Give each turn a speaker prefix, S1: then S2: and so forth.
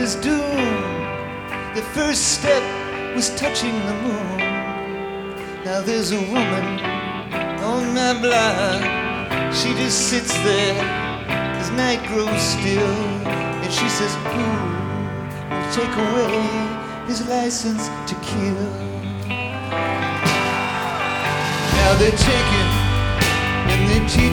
S1: his doom. The first step was touching the moon. Now there's a woman on my block. She just sits there as night grows still, and she says, who will take away his license to kill? Now they're taking and they teach